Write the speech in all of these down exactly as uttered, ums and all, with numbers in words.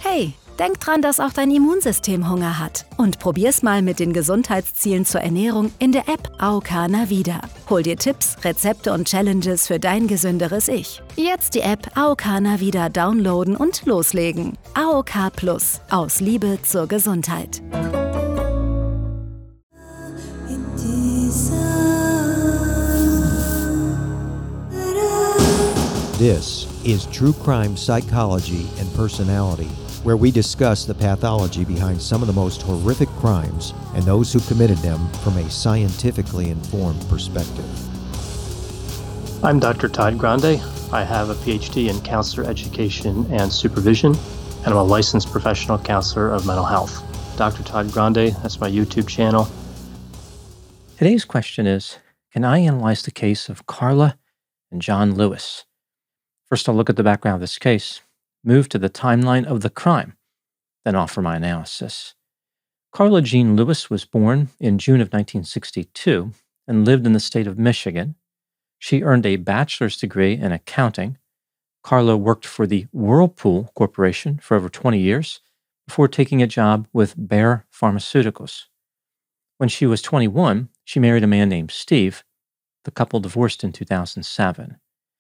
Hey, denk dran, dass auch dein Immunsystem Hunger hat. Und probier's mal mit den Gesundheitszielen zur Ernährung in der App A O K Navida. Hol dir Tipps, Rezepte und Challenges für dein gesünderes Ich. Jetzt die App A O K Navida downloaden und loslegen. A O K Plus. Aus Liebe zur Gesundheit. This is True Crime Psychology and Personality, where we discuss the pathology behind some of the most horrific crimes and those who committed them from a scientifically informed perspective. I'm Doctor Todd Grande. I have a P H D in counselor education and supervision, and I'm a licensed professional counselor of mental health. Doctor Todd Grande, that's my YouTube channel. Today's question is, can I analyze the case of Carla and John Lewis? First, I'll look at the background of this case, move to the timeline of the crime, then offer my analysis. Carla Jean Lewis was born in June of nineteen sixty-two and lived in the state of Michigan. She earned a bachelor's degree in accounting. Carla worked for the Whirlpool Corporation for over twenty years before taking a job with Bayer Pharmaceuticals. When she was twenty-one, she married a man named Steve. The couple divorced in two thousand seven.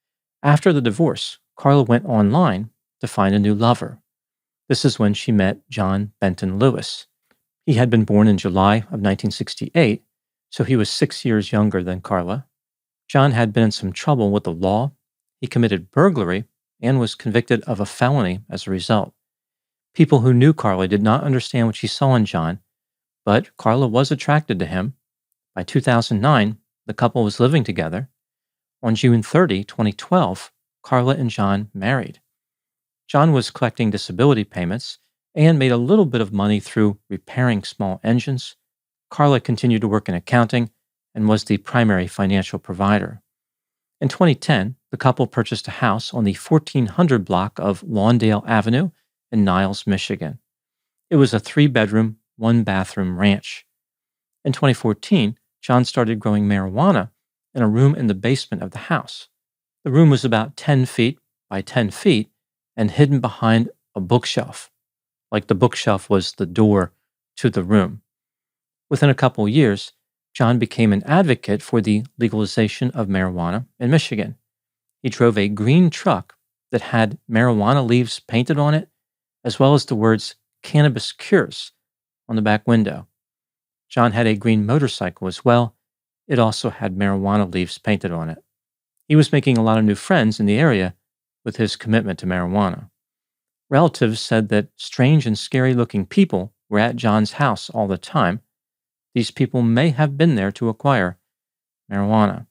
After the divorce, Carla went online to find a new lover. This is when she met John Benton Lewis. He had been born in July of nineteen sixty-eight, so he was six years younger than Carla. John had been in some trouble with the law. He committed burglary and was convicted of a felony as a result. People who knew Carla did not understand what she saw in John, but Carla was attracted to him. By two thousand nine, the couple was living together. On June thirtieth, twenty twelve, Carla and John married. John was collecting disability payments and made a little bit of money through repairing small engines. Carla continued to work in accounting and was the primary financial provider. In twenty ten, the couple purchased a house on the fourteen hundred block of Lawndale Avenue in Niles, Michigan. It was a three-bedroom, one-bathroom ranch. In twenty fourteen, John started growing marijuana in a room in the basement of the house. The room was about ten feet by ten feet and hidden behind a bookshelf, like the bookshelf was the door to the room. Within a couple years, John became an advocate for the legalization of marijuana in Michigan. He drove a green truck that had marijuana leaves painted on it, as well as the words "Cannabis Cures" on the back window. John had a green motorcycle as well. It also had marijuana leaves painted on it. He was making a lot of new friends in the area with his commitment to marijuana. Relatives said that strange and scary-looking people were at John's house all the time. These people may have been there to acquire marijuana.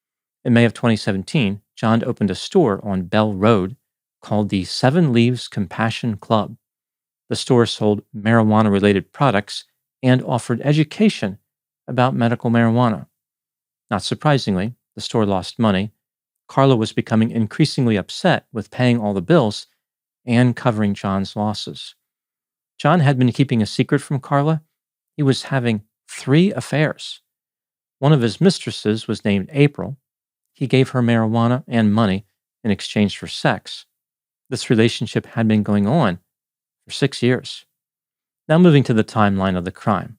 In May of twenty seventeen, John opened a store on Bell Road called the Seven Leaves Compassion Club. The store sold marijuana-related products and offered education about medical marijuana. Not surprisingly, the store lost money. Carla was becoming increasingly upset with paying all the bills and covering John's losses. John had been keeping a secret from Carla. He was having three affairs. One of his mistresses was named April. He gave her marijuana and money in exchange for sex. This relationship had been going on for six years. Now moving to the timeline of the crime.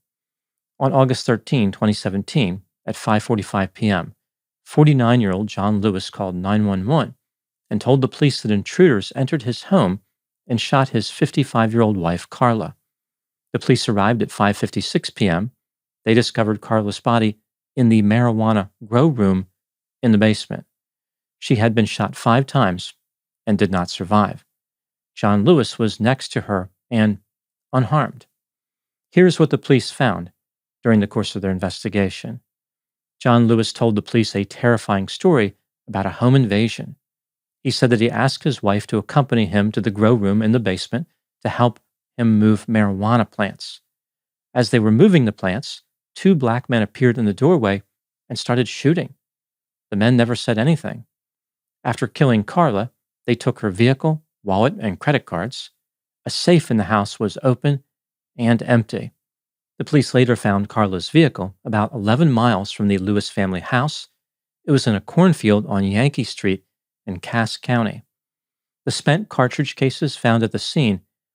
On August thirteenth, twenty seventeen, at five forty-five p.m., forty-nine-year-old John Lewis called nine one one and told the police that intruders entered his home and shot his fifty-five-year-old wife, Carla. The police arrived at five fifty-six p.m. They discovered Carla's body in the marijuana grow room in the basement. She had been shot five times and did not survive. John Lewis was next to her and unharmed. Here's what the police found during the course of their investigation. John Lewis told the police a terrifying story about a home invasion. He said that he asked his wife to accompany him to the grow room in the basement to help him move marijuana plants. As they were moving the plants, two black men appeared in the doorway and started shooting. The men never said anything. After killing Carla, they took her vehicle, wallet, and credit cards. A safe in the house was open and empty. The police later found Carla's vehicle about eleven miles from the Lewis family house. It was in a cornfield on Yankee Street in Cass County. The spent cartridge cases found at the scene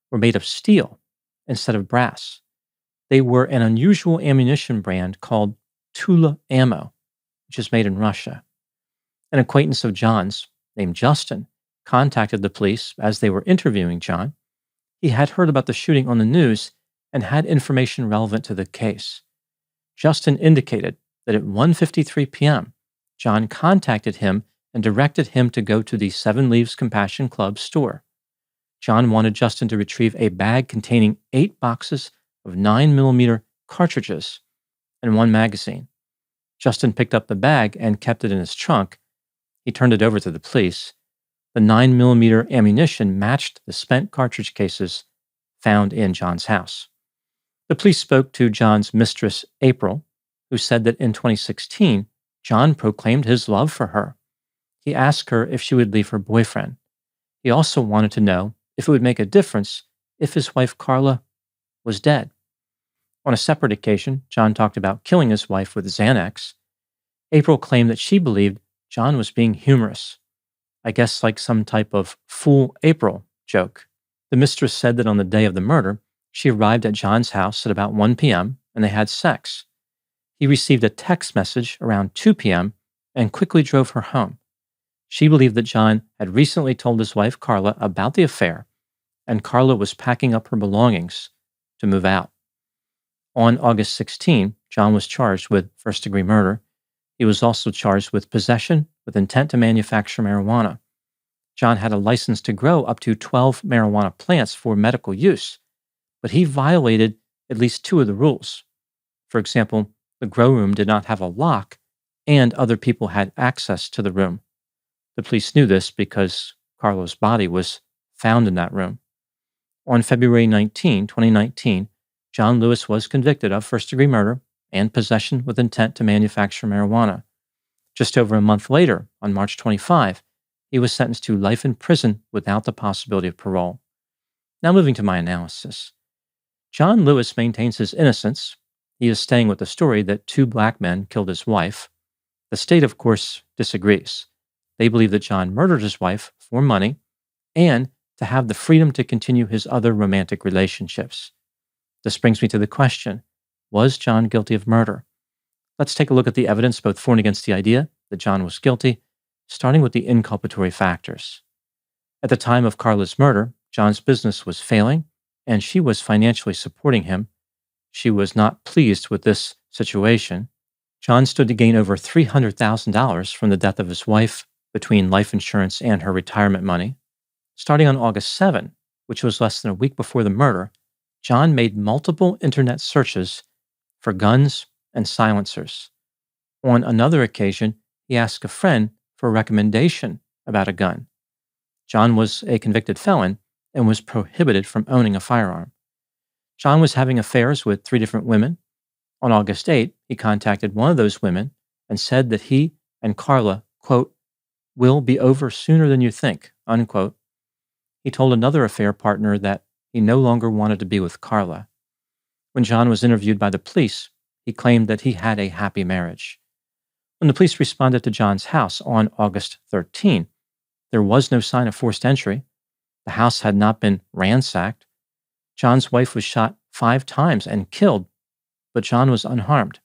were made of steel instead of brass. They were an unusual ammunition brand called Tula Ammo, which is made in Russia. An acquaintance of John's, named Justin, contacted the police as they were interviewing John. He had heard about the shooting on the news and had information relevant to the case. Justin indicated that at one fifty-three p.m., John contacted him and directed him to go to the Seven Leaves Compassion Club store. John wanted Justin to retrieve a bag containing eight boxes of nine millimeter cartridges and one magazine. Justin picked up the bag and kept it in his trunk. He turned it over to the police. The nine millimeter ammunition matched the spent cartridge cases found in John's house. The police spoke to John's mistress, April, who said that in twenty sixteen, John proclaimed his love for her. He asked her if she would leave her boyfriend. He also wanted to know if it would make a difference if his wife Carla was dead. On a separate occasion, John talked about killing his wife with Xanax. April claimed that she believed John was being humorous. I guess like some type of Fool April joke. The mistress said that on the day of the murder, she arrived at John's house at about one p.m. and they had sex. He received a text message around two p.m. and quickly drove her home. She believed that John had recently told his wife Carla about the affair, and Carla was packing up her belongings to move out. On August sixteenth, John was charged with first-degree murder. He was also charged with possession with intent to manufacture marijuana. John had a license to grow up to twelve marijuana plants for medical use, but he violated at least two of the rules. For example, the grow room did not have a lock, and other people had access to the room. The police knew this because Carla's body was found in that room. On February nineteenth, twenty nineteen, John Lewis was convicted of first-degree murder and possession with intent to manufacture marijuana. Just over a month later, on March twenty-fifth, he was sentenced to life in prison without the possibility of parole. Now moving to my analysis. John Lewis maintains his innocence. He is staying with the story that two black men killed his wife. The state, of course, disagrees. They believe that John murdered his wife for money and to have the freedom to continue his other romantic relationships. This brings me to the question, was John guilty of murder? Let's take a look at the evidence both for and against the idea that John was guilty, starting with the inculpatory factors. At the time of Carla's murder, John's business was failing, and she was financially supporting him. She was not pleased with this situation. John stood to gain over three hundred thousand dollars from the death of his wife between life insurance and her retirement money. Starting on August seventh, which was less than a week before the murder, John made multiple internet searches for guns and silencers. On another occasion, he asked a friend for a recommendation about a gun. John was a convicted felon and was prohibited from owning a firearm. John was having affairs with three different women. On August eighth, he contacted one of those women and said that he and Carla, quote, will be over sooner than you think, unquote. He told another affair partner that he no longer wanted to be with Carla. When John was interviewed by the police, he claimed that he had a happy marriage. When the police responded to John's house on August thirteenth, there was no sign of forced entry. The house had not been ransacked. John's wife was shot five times and killed, but John was unharmed.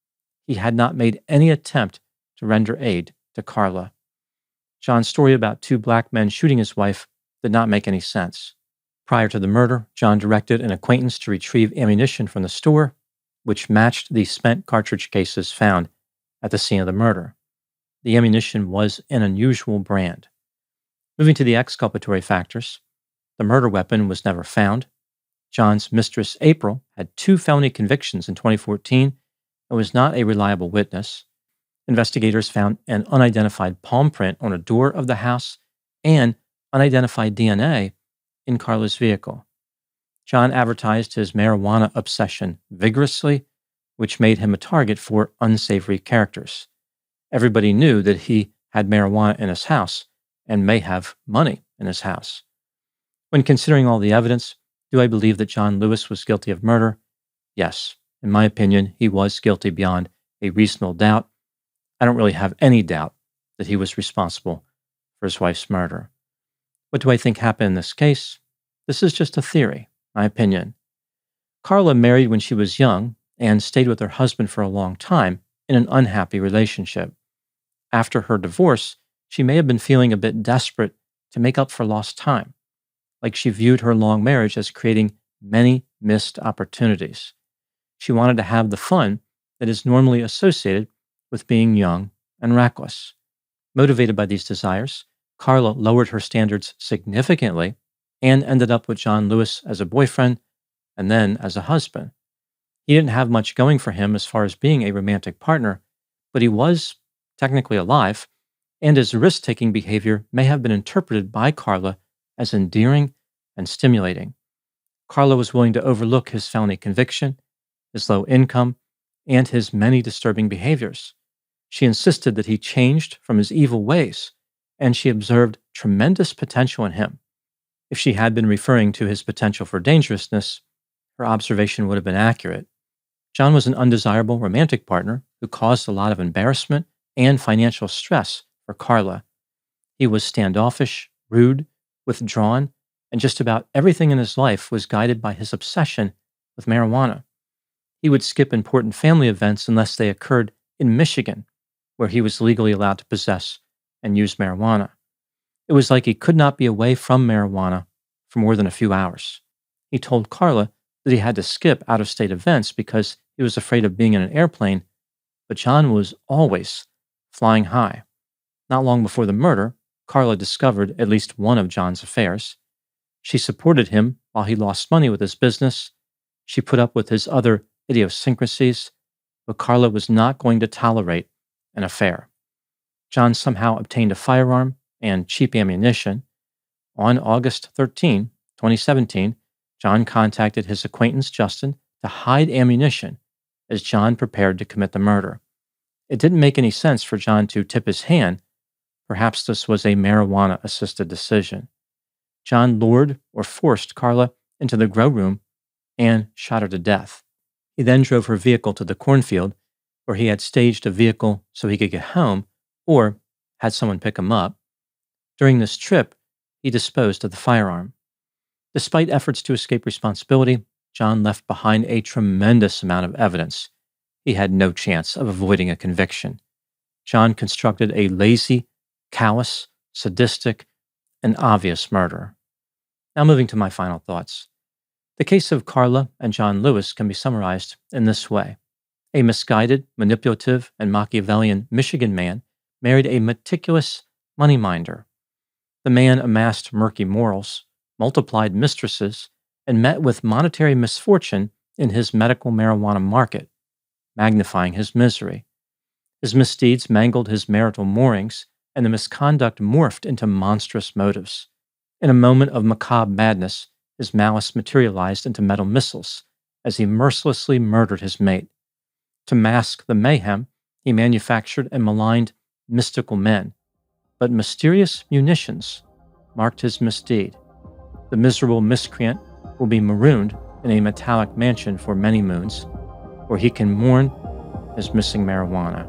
He had not made any attempt to render aid to Carla. John's story about two black men shooting his wife did not make any sense. Prior to the murder, John directed an acquaintance to retrieve ammunition from the store, which matched the spent cartridge cases found at the scene of the murder. The ammunition was an unusual brand. Moving to the exculpatory factors, the murder weapon was never found. John's mistress, April, had two felony convictions in twenty fourteen and was not a reliable witness. Investigators found an unidentified palm print on a door of the house and unidentified D N A in Carla's vehicle. John advertised his marijuana obsession vigorously, which made him a target for unsavory characters. Everybody knew that he had marijuana in his house and may have money in his house. When considering all the evidence, do I believe that John Lewis was guilty of murder? Yes. In my opinion, he was guilty beyond a reasonable doubt. I don't really have any doubt that he was responsible for his wife's murder. What do I think happened in this case? This is just a theory, my opinion. Carla married when she was young and stayed with her husband for a long time in an unhappy relationship. After her divorce, she may have been feeling a bit desperate to make up for lost time, like she viewed her long marriage as creating many missed opportunities. She wanted to have the fun that is normally associated with being young and reckless. Motivated by these desires, Carla lowered her standards significantly and ended up with John Lewis as a boyfriend and then as a husband. He didn't have much going for him as far as being a romantic partner, but he was technically alive, and his risk-taking behavior may have been interpreted by Carla as endearing and stimulating. Carla was willing to overlook his felony conviction, his low income, and his many disturbing behaviors. She insisted that he changed from his evil ways, and she observed tremendous potential in him. If she had been referring to his potential for dangerousness, her observation would have been accurate. John was an undesirable romantic partner who caused a lot of embarrassment and financial stress for Carla. He was standoffish, rude, withdrawn, and just about everything in his life was guided by his obsession with marijuana. He would skip important family events unless they occurred in Michigan, where he was legally allowed to possess and use marijuana. It was like he could not be away from marijuana for more than a few hours. He told Carla that he had to skip out-of-state events because he was afraid of being in an airplane, but John was always flying high. Not long before the murder, Carla discovered at least one of John's affairs. She supported him while he lost money with his business. She put up with his other idiosyncrasies, but Carla was not going to tolerate an affair. John somehow obtained a firearm and cheap ammunition. On August thirteenth, twenty seventeen, John contacted his acquaintance Justin to hide ammunition as John prepared to commit the murder. It didn't make any sense for John to tip his hand. Perhaps this was a marijuana-assisted decision. John lured or forced Carla into the grow room and shot her to death. He then drove her vehicle to the cornfield, where he had staged a vehicle so he could get home or had someone pick him up. During this trip, he disposed of the firearm. Despite efforts to escape responsibility, John left behind a tremendous amount of evidence. He had no chance of avoiding a conviction. John constructed a lazy, callous, sadistic, and obvious murder. Now moving to my final thoughts. The case of Carla and John Lewis can be summarized in this way. A misguided, manipulative, and Machiavellian Michigan man married a meticulous money-minder. The man amassed murky morals, multiplied mistresses, and met with monetary misfortune in his medical marijuana market, magnifying his misery. His misdeeds mangled his marital moorings, and the misconduct morphed into monstrous motives. In a moment of macabre madness, his malice materialized into metal missiles as he mercilessly murdered his mate. To mask the mayhem, he manufactured and maligned mystical men, but mysterious munitions marked his misdeed. The miserable miscreant will be marooned in a metallic mansion for many moons, where he can mourn his missing marijuana.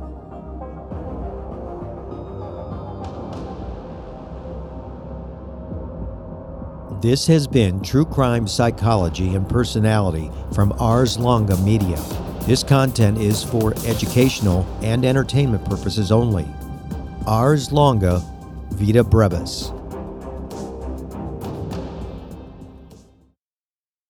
This has been True Crime Psychology and Personality from Ars Longa Media. This content is for educational and entertainment purposes only. Ars Longa, Vita Brevis.